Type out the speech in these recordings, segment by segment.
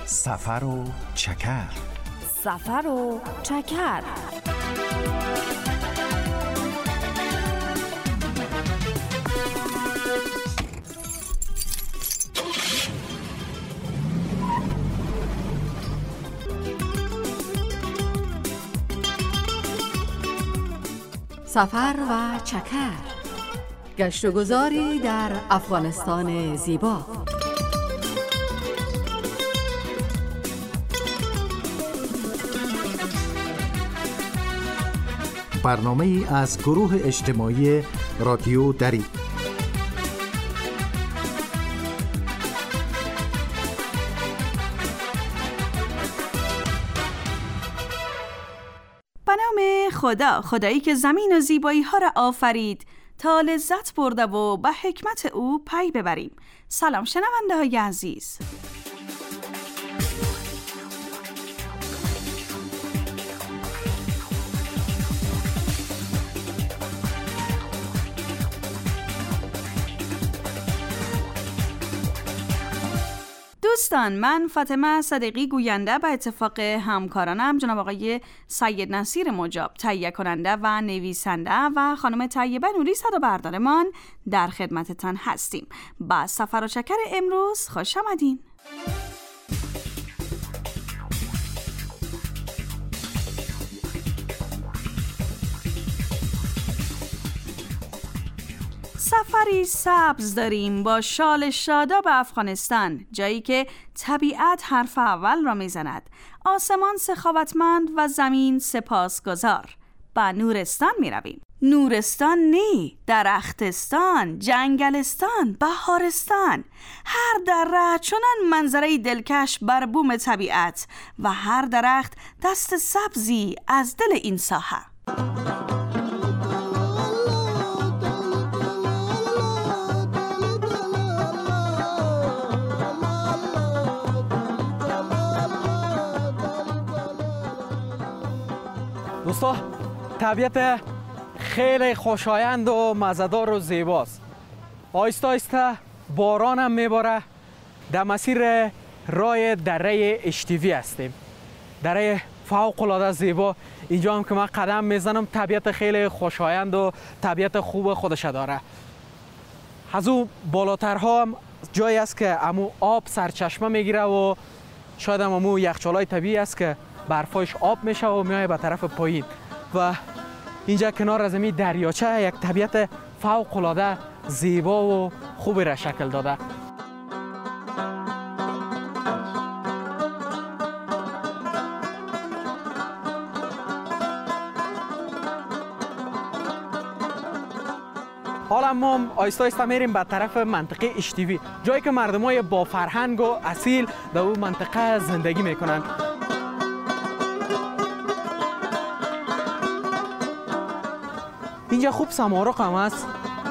سفر و چکر. سفر و چکر. سفر و چکر، گشت و گذاری در افغانستان زیبا. برنامه ای از گروه اجتماعی رادیو دری. به نام خدا، خدایی که زمین و زیبایی ها را آفرید تا لذت برده و به حکمت او پی ببریم. سلام شنونده های عزیز. دوستان، من فاطمه صدیقی گوینده به اتفاق همکارانم جناب آقای سید نصیر مجاب تهیه کننده و نویسنده و خانم طیبه نوری صدابردارمان در خدمتتان هستیم. با سفر و چکر امروز خوش آمدین. سفری سبز داریم با شال شاداب افغانستان، جایی که طبیعت حرف اول را میزند، آسمان سخاوتمند و زمین سپاسگزار. با نورستان می رویم. نورستان نی، درختستان، جنگلستان، بهارستان. هر دره چنان منظره دلکش بر بوم طبیعت و هر درخت دست سبزی از دل این ساحه. دوستا، طبیعت خیلی خوشایند و مزه‌دار و زیباست. آهسته آهسته باران هم میباره. در مسیر راه دره اشتیوی هستیم. دره فوق العاده زیبا. اینجا هم که من قدم میزنم طبیعت خیلی خوشایند و طبیعت خوب خودش داره. از اون بالاترها هم جایی است که امو آب سرچشمه میگیره و شاید هم امو یخچالای طبیعی است که برفایش آب میشه و میای به طرف پایین. و اینجا کنار از این دریاچه یک طبیعت فوق العاده زیبا و خوبی را شکل داده. حالا ما آیسته آیسته میریم به طرف منطقه اشتیوی، جایی که مردمای با فرهنگ و اصیل در اون منطقه زندگی میکنن. اینجا خوب سمارق هم هست.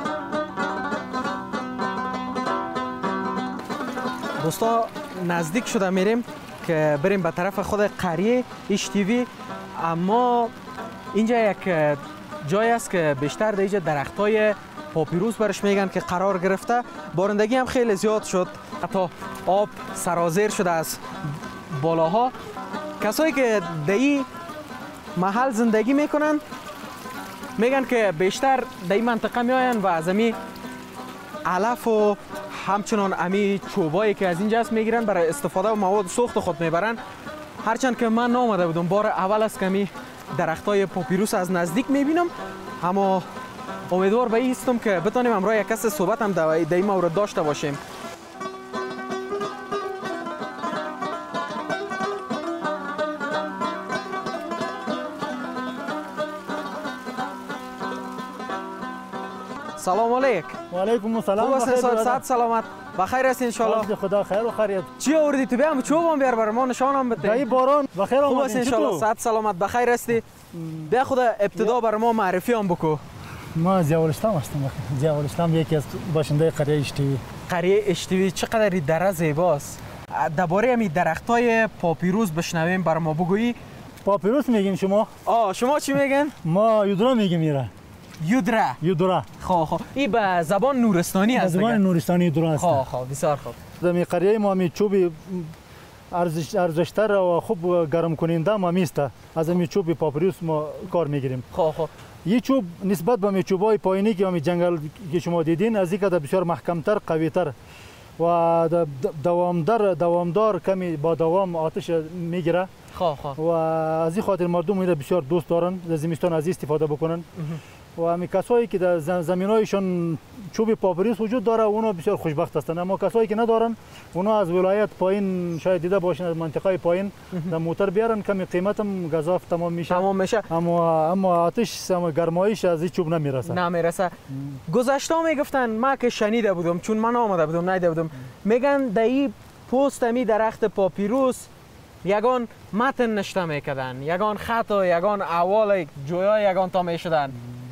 دوستا، نزدیک شده میریم که بریم به طرف خود قریه اشتیوی. اما اینجا یک جای است که بیشتر در اینجا درختای پاپیروس برش میگن که قرار گرفته. بارندگی هم خیلی زیاد شد، حتی آب سرازیر شده از بالاها. کسایی که در این محل زندگی میکنن میگن که بیشتر در این منطقه میاین و از امی علف و همچنان امی چوبایی که از اینجا است میگیرن برای استفاده و مواد سوخت خود میبرن. هرچند که من نامده بودم، بار اول است که امی درختای پاپیروس از نزدیک میبینم، اما امیدوار به این هستم که بتونیم امروز یک کس صحبت هم در این مورد داشته باشیم. سلام علیک. و علیکم السلام. خوب هستین؟ صحت سلامت بخیر هستین ان شاء الله؟ خدا خیر و خیریت. چی آوردی تو؟ بیام چوبم بیار برام، ما نشانم بده. دایی باران بخیر اومدین. خوب هستین ان شاء الله؟ صحت سلامت بخیر هستی؟ بیا خدا ابتدا برام ما معرفی هم بکو. ما ضیاء الاسلام هستم. ضیاء الاسلام یکی از باشنده قریه اشتیوی. قریه اشتیوی چقدر دره زیباست. درباره همین درختای پاپیروس بشنویم برام ما بگویی. پاپیروس میگیم شما؟ شما چی میگن؟ ما یودرا میگیم میره. یودرا. خب این به زبان نورستانی هست. زبان نورستانی یودرا است. خب بسیار خوب. در قریه ما می چوب ارزشتر و خوب گرم کننده ما میسته. از این چوب پاپریوس ما کار میگیریم. خب این چوب نسبت به چوبای پایینی که می جنگل که شما دیدین از این که بسیار محکمتر، قویتر و دوامدار کمی با دوام آتش میگیره. و از این خاطر مردم این بسیار دوست دارن، در زمستان از استفاده بکنن. و همین کسایی که در زمینایشون چوب پاپریوس وجود داره اونا بسیار خوشبخت هستند، اما کسایی که ندارن اونا از ولایت پایین شاید دیده باشین از منطقه پایین در موتر بیارن، کمی قیمتم گزاف تمام میشه اما آتش گرمایش از این چوب نمیرسه. گذشته میگفتن ما که شنیده بودم چون من آمده بودم ندیده بودم، میگن در این پوست می درخت پاپیروس یگان متن نشته میکردن، یگان خط و یگان اول جویا یگان تا میشدن.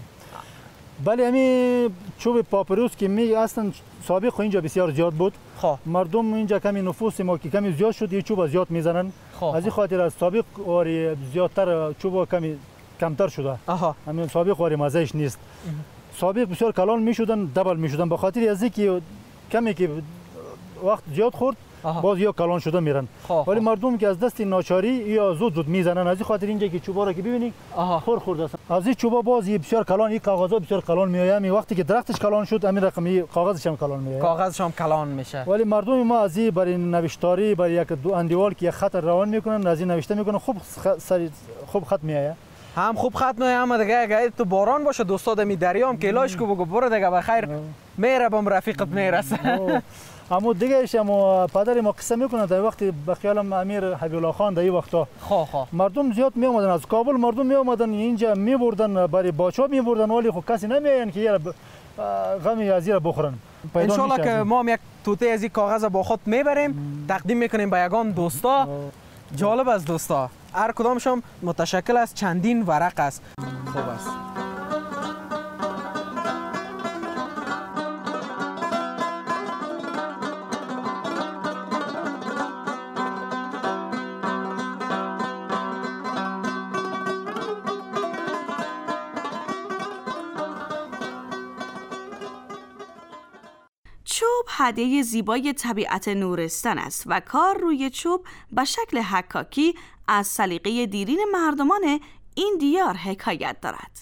بله همین چوب پاپیروس که می اصلا سابق اینجا بسیار زیاد بود. مردم اینجا کمی نفوس ما که کمی زیاد شد، یه چوب زیاد میزنن. از این خاطر از سابق واری زیادتر چوب کمی کمتر شده. همین سابق واری مزهش نیست. سابق بسیار کلان میشدن، دبل میشدن، به خاطر از اینکه کمی که وقت زیاد خورد باز یا کلان شده میرن. ولی مردم که از دست ناچاری یا زود میزنن، از این خاطر اینجا که چوبا را که ببینید خورد است. از این چوبا باز بسیار کلان، این کاغذا بسیار کلان میآید. می وقتی که درختش کلان شد همین رقمی کاغذش هم کلان میآید. کاغذش هم کلان میشه. ولی مردم ما از این برای نوشتاری، برای یک دو اندیوال که یک خط روان میکنن، از این نوشته میکنن، خوب خط میآید. هم خوب خط میآید، اما دیگه اگه تو باران باشه دوستا می دریام که لاش کو بگو برو دیگه بخیر میره بم رفیقت میرسه. اما دیگه اما پدر ما قصه میکنه در وقتی به خیالم امیر حبیب الله خان در این وقتا مردم زیاد می اومدن از کابل، مردم می اومدن اینجا می بردن برای باچا می بردن، ولی خب کسی نمیآین که یه غمی از این بخورن. ان شاء الله که ما یک توته از این کاغذ با خود میبریم تقدیم میکنیم به یگان دوستا. جالب است دوستا، هر کدامشون متشکل از چندین ورق است. خوب است. چوب هدیه زیبای طبیعت نورستان است و کار روی چوب به شکل حکاکی از سلیقه دیرین مردمان این دیار حکایت دارد.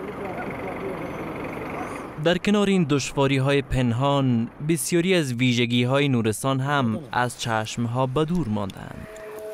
در کنار این دشواری‌های پنهان، بسیاری از ویژگی‌های نورستان هم از چشم‌ها به دور ماندند.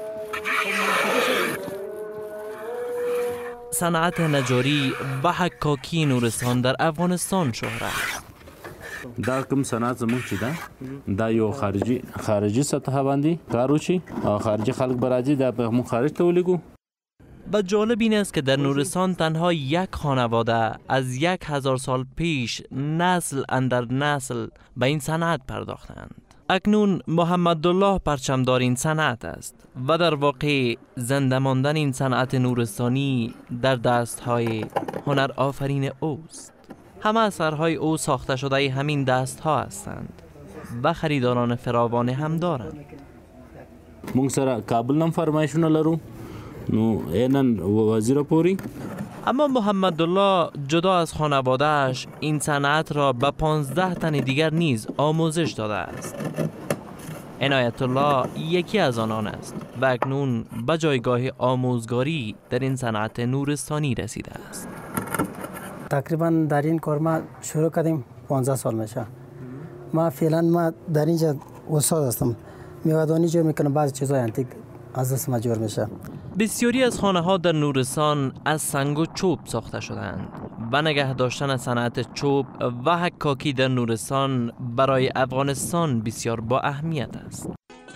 صنعت نجاری و حکاکی نورستان در افغانستان شهرت. دا کوم صنعت زموږ چې دا یو خارجي سطح باندې کار وشي او خارجي خلک به راځي دا به مون خارج ته ولیږو. و جالب این است که در نورستان تنها یک خانواده از 1000 سال پیش نسل اندر نسل به این صنعت پرداختند. اکنون محمدالله پرچمدار این صنعت است و در واقع زنده ماندن این صنعت نورستانی در دست‌های هنر آفرین اوست. همه اثرهای او ساخته شده همین دست ها هستند و خریداران فراوان هم دارند. مونږ سره کابل نم فرمایشونه لرو نو اینن وزیر پوری. اما محمدالله جدا از خانواده‌اش این صنعت را به 15 تن دیگر نیز آموزش داده است. عنایت الله یکی از آنان است و اکنون به جایگاه آموزگاری در این صنعت نورستانی رسیده است. تقریبا در این کار ما شروع کردیم 15 سال میشه. ما فعلا در اینجا استاد هستم. میوه‌دانی جور میکنم، بعضی چیزای انتیک از دست ما جور میشه. بسیاری از خانه ها در نورستان از سنگ و چوب ساخته شدند و نگه داشتن صنعت چوب و حکاکی در نورستان برای افغانستان بسیار با اهمیت است.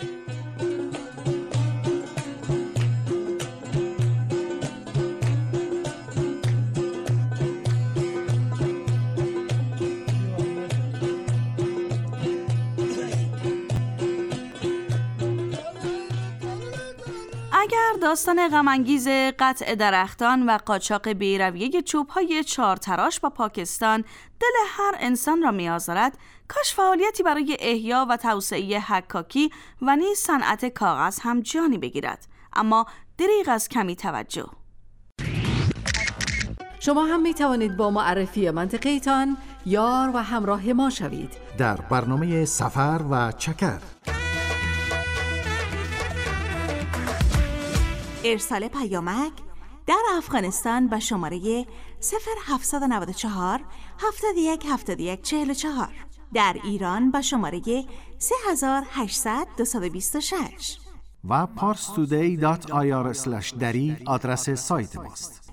اگر داستان غم‌انگیز قطع درختان و قاچاق بی‌رویه چوب‌های چارتراش با پاکستان دل هر انسان را می‌آزارد، کاش فعالیتی برای احیا و توسعه حکاکی و نیز صنعت کاغذ هم جانی بگیرد، اما دریغ از کمی توجه. شما هم می توانید با معرفی منطقه تان یار و همراه ما شوید در برنامه سفر و چکر. ارسال پیامک در افغانستان به شماره 0794 71 71 44، در ایران به شماره 3800 226 و parstoday.ir/dari آدرس سایت ماست.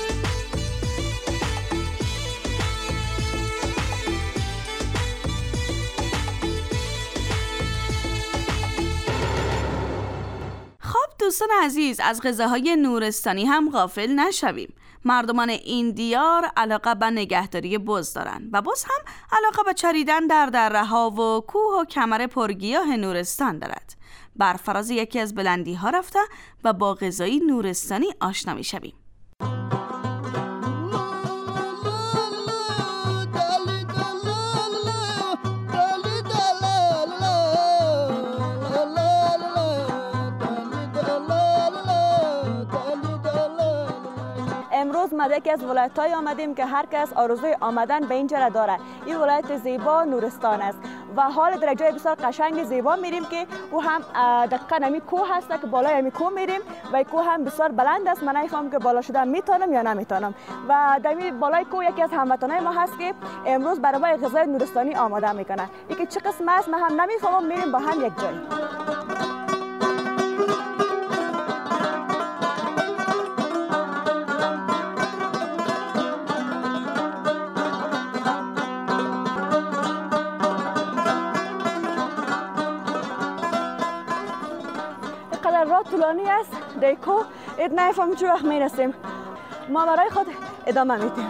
دوستان عزیز، از غذاهای نورستانی هم غافل نشویم. مردمان این دیار علاقه به نگهداری بز دارند و بز هم علاقه به چریدن در دره‌ها و کوه و کمر پرگیاه نورستان دارد. بر فراز یکی از بلندی ها رفته و با غذای نورستانی آشنا می شویم. امروز ما یکی از ولایت‌های آمدیم که هر کس آرزوی آمدن به اینجا را داره. این ولایت زیبا نورستان است و حال در جای بسیار قشنگ زیبا میریم که او هم دقیقاً همی کوه هست که بالای همی کوه میریم و کوه هم بسیار بلند است. من نمی‌فهمم که بالا شدن میتونم یا نمیتونم. و در بالای کوه یکی از هموطنای ما هست که امروز برای غذای نورستانی آماده میکنه. یکی چه قسم است من هم نمی‌فهمم. میریم با هم یک جای. راه طولانی است دیکو ات نفهم چه وقت میرسیم. ما برای خود ادامه میدیم.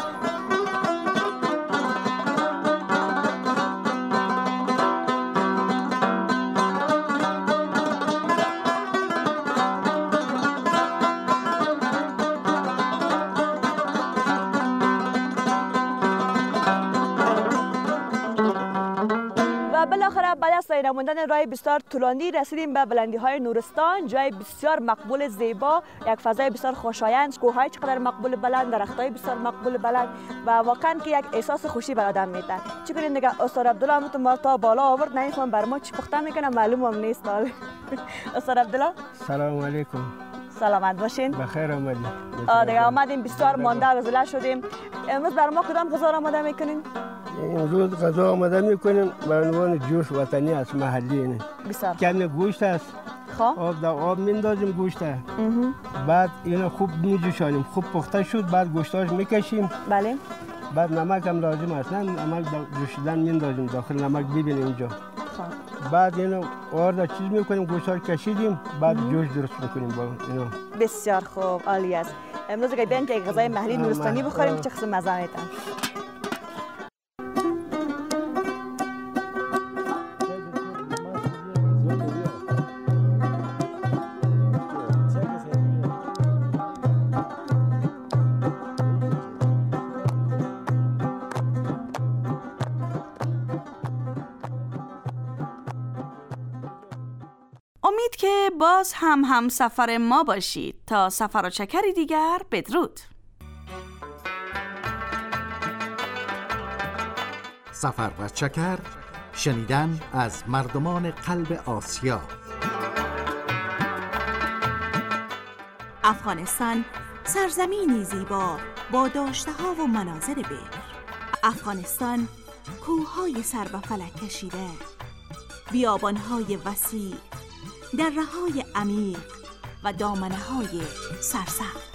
بالاخره بعد از طی نمودن راه بسیار طولانی رسیدیم به بلندی‌های نورستان، جای بسیار مقبول زیبا، یک فضای بسیار خوشایند، کوه‌های چقدر مقبول بلند، درخت‌های بسیار مقبول بلند و واقعاً که یک احساس خوشی بر آدم میده. چه کنین دیگه استاد عبدالله هم تو ما تا بالا آورد، نمی‌فهم بر ما چی پخته میکنه معلوم هم نیست. استاد عبدالله سلام علیکم. سلامت باشین. بخیر آمدید. دیگه آمدیم بسیار مانده و زله شدیم. امروز بر ما کدام غذا آماده میکنین؟ امروز غذا آماده میکنیم به عنوان جوش وطنی از محلی. بسیار کمی گوشت است. خب در آب میندازیم گوشت. بعد اینو خوب میجوشانیم. خوب پخته شد بعد گوشتاش میکشیم. بله. بعد نمک هم لازم است. نمک جوشیدن میندازیم داخل نمک ببینیم اینجا. بعد اینو آرد چیز میکنیم گوشتار کشیدیم بعد جوش درست میکنیم با اینو. بسیار خوب عالی است. امروز که بیان که غذای محلی نورستانی بخوریم چه قسم مزه میده. امید که باز هم سفر ما باشید. تا سفر و چکری دیگر بدرود. سفر و چکر، شنیدن از مردمان قلب آسیا. افغانستان سرزمینی زیبا با داشته‌ها و مناظر بکر. افغانستان کوه‌های سر به فلک کشیده، بیابان‌های وسیع، دره‌های عمیق و دامنه‌های سرسبز.